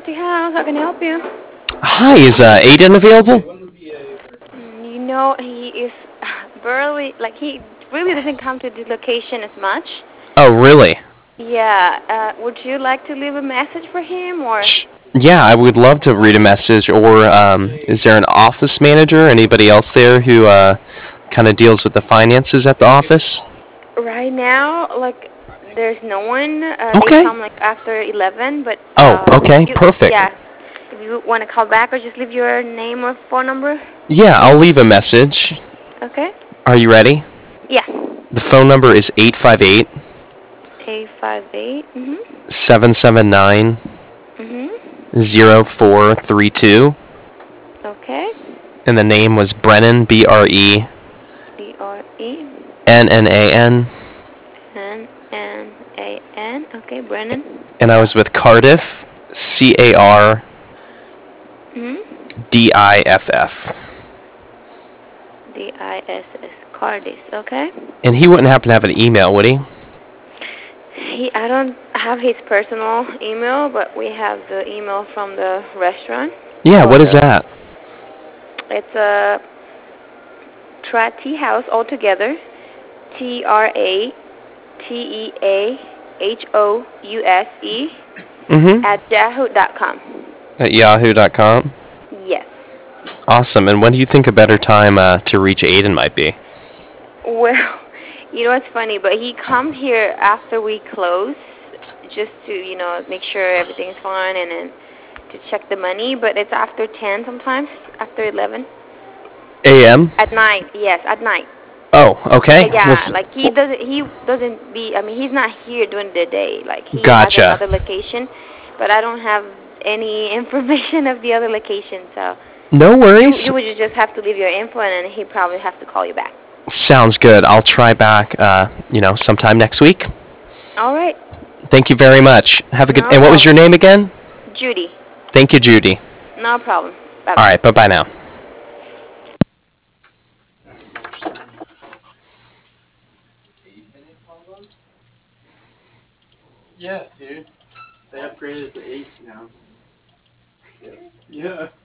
Trusty House. How can I help you? Hi, is Aiden available? You know, he is barely, like, he really doesn't come to this location as much. Oh, really? Yeah, would you like to leave a message for him, or? Yeah, I would love to read a message. Or is there an office manager? Anybody else there who kind of deals with the finances at the office? Right now, like, there's no one. They Okay. come, like, after 11, but, Oh, okay, yeah, perfect. if you want to call back or just leave your name or phone number. Yeah, I'll leave a message. Okay? Are you ready? Yeah. The phone number is 858 858. 779 Mhm. 0432. Okay. And the name was Brennan, Brennan. Brenan. Nnan. Okay, Brennan. And I was with Cardiff, Cardiff. Mhm. Diff. Diss. Cardis. Okay. And he wouldn't happen to have an email, would he? I don't have his personal email, but we have the email from the restaurant. Yeah, Or what is the. that? It's a Tea House altogether. TRATEAHOUSE Mm-hmm. at yahoo.com. At yahoo.com. Yes. Awesome. And when do you think a better time to reach Aiden might be? Well, you know what's funny, but he comes here after we close just to, make sure everything's fine and then to check the money, but it's after 10 sometimes, after 11. AM? At night, yes, at night. Oh, okay. But yeah, Listen, like he doesn't be, I mean, he's not here during the day. Like he has gotcha. another location, but I don't have any information of the other location, so No worries. you would just have to leave your info and then he probably have to call you back. Sounds good. I'll try back, sometime next week. All right. Thank you very much. Have a good. No And what was your problem. name again? Judy. Thank you, Judy. No problem. All Bye-bye. right. Bye bye now. Yeah, dude. They upgraded to 8 now. Yeah.